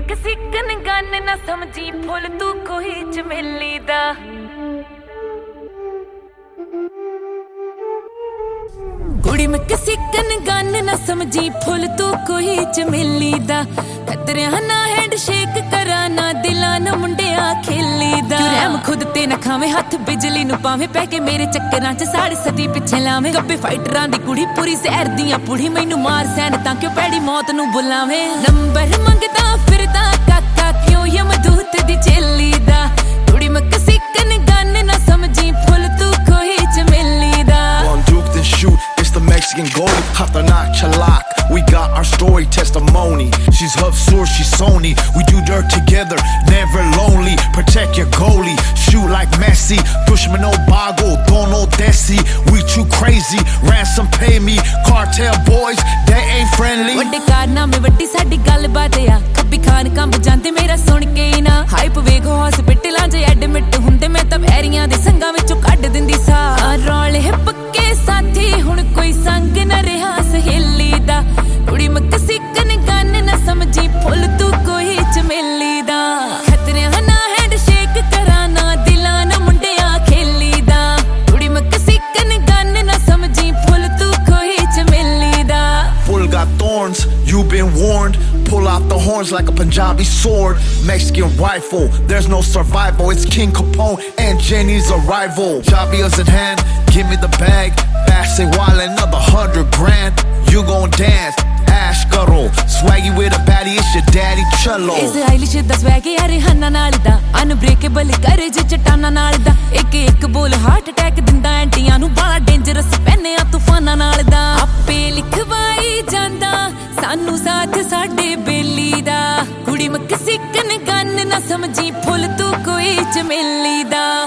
ਮਕਸੀਕਨ gun ਨਾ ਸਮਝੀ ਫੁੱਲ ਤੂੰ ਕੋਈ ਚਮੇਲੀ ਦਾ ਕੁੜੀ ਮਕਸੀਕਨ ਗਨ ਨਾ ਸਮਝੀ ਫੁੱਲ ਤੂੰ ਕੋਈ ਚਮੇਲੀ ਦਾ ਖਤਰਿਆਂ ਨਾ ਹੈਂਡ ਸ਼ੇਕ ਕਰਾਂ ਨਾ ਦਿਲਾਂ ਨਾ ਮੁੰਡਿਆਂ ਖੇਲੀ ਦਾ ਰਹਿਮ ਖੁਦ ਤੇ ਨਾ ਖਾਵੇਂ ਹੱਥ ਬਿਜਲੀ ਨੂੰ ਪਾਵੇਂ ਪੈ ਕੇ ਮੇਰੇ ਚੱਕਰਾਂ 'ਚ ਸਾੜ ਸਦੀ ਪਿੱਛੇ ਲਾਵੇਂ ਗੱਬੇ ਫਾਈਟਰਾਂ ਦੀ ਕੁੜੀ ਪੂਰੀ ਜ਼ਹਿਰ ਦੀਆਂ ਪੁੜੀ ਮੈਨੂੰ ਮਾਰ ਸੈਨ ਤਾਂ ਕਿਉਂ ਪੈੜੀ ਮੌਤ ਨੂੰ ਬੁਲਾਵੇਂ ਨੰਬਰ ਮੰਗਦਾ ਫਿਰਦਾ ਕਾਕਾ ਕਿਉਂ ਯਮਦੂਤ ਦੀ ਚੇਲੀ ਦਾ ਕੁੜੀ ਮਕਸੀਕਨ ਗਨ ਨਾ ਸਮਝੀ ਫੁੱਲ ਤੂੰ ਕੋਈ ਚਮੇਲੀ ਦਾ It's the Mexican goalie, hata na chalak. We got our story, testimony. She's Hubsur, she's Sony. We do dirt together, never lonely. Protect your goalie, shoot like Messi. Dushman no bago, dono desi. We too crazy, ransom pay me. Cartel boys, they ain't friendly. ਵੱਡੇ ਕਾਰਨਾਮੇ ਵੱਡੀ ਸਾਡੀ ਗੱਲਬਾਤ ਆ ਕੱਬੀ ਖਾਨ ਕੰਬ ਜਾਂਦੇ ਮੇਰਾ ਸੁਣ ਕੇ ਨਾ ਹਾਈਪ ਵੇਖੋ ਹਸਪੀਟਲਾਂ 'ਚ ਐਡਮਿਟ ਹੁੰਦੇ ਮੈਂ ਤਾਂ ਵੈਰੀਆਂ ਦੇ ਸੰਗਾਂ ਵਿੱਚੋਂ ਕੱਢ ਦਿੰਦੀ ਸਾਹ ਰੌਲੇ ਪੱਕੇ ਸਾਥੀ ਹੁਣ ਕੋਈ ਸੰਗ ਨਾ ਰਿਹਾ ਸਹੇਲੀ ਦਾ ਕੁੜੀ ਮਕਸੀਕਨ ਗਨ ਨਾ ਸਮਝੀ ਫੁੱਲ ਤੂੰ ਕੋਈ ਚਮੇਲੀ ਦਾ ਖਤਰਿਆਂ ਨਾ ਹੈਂਡ ਸ਼ੇਕ ਕਰਾਂ ਨਾ ਦਿਲਾਂ ਨਾ ਮੁੰਡਿਆਂ ਖੇਲੀ ਦਾ ਕੁੜੀ ਮਕਸੀਕਨ ਗਨ ਨਾ ਸਮਝੀ ਫੁੱਲ ਤੂੰ ਕੋਈ ਚਮੇਲੀ ਦਾ Full got thorns, you've been warned. Pull out the horns like a Punjabi sword. Mexican rifle, there's no survival. It's King Capone and Jenny's arrival. Javia's in hand, give me the bag. Pass it while another 100 grand. You gon' dance, ash karo. Swaggy with a baddie, it's your daddy cello. Is Eilish da swaggy Rihanna ਨਾਲ ਦਾ unbreakable courage ਚਟਾਨਾ ਨਾਲ ਦਾ ਇੱਕ ਬੋਲ heart attack ਦਿੰਦਾ ਐਂਟੀਆਂ ਨੂੰ ਬੜਾ dangerous ਪੈਨਿਆ ਤੂਫਾਨਾਂ ਨਾਲ ਦਾ ਆਪੇ ਲਿਖਵਾਈ ਜਾਂਦਾ ਸਾਨੂੰ ਸਾਥ ਸਾਡੇ ਬੇਲੀ ਦਾ ਕੁੜੀ ਮਕਸੀਕਨ ਗਨ ਨਾ ਸਮਝੀ ਫੁੱਲ ਤੂੰ ਕੋਈ ਚਮੇਲੀ ਦਾ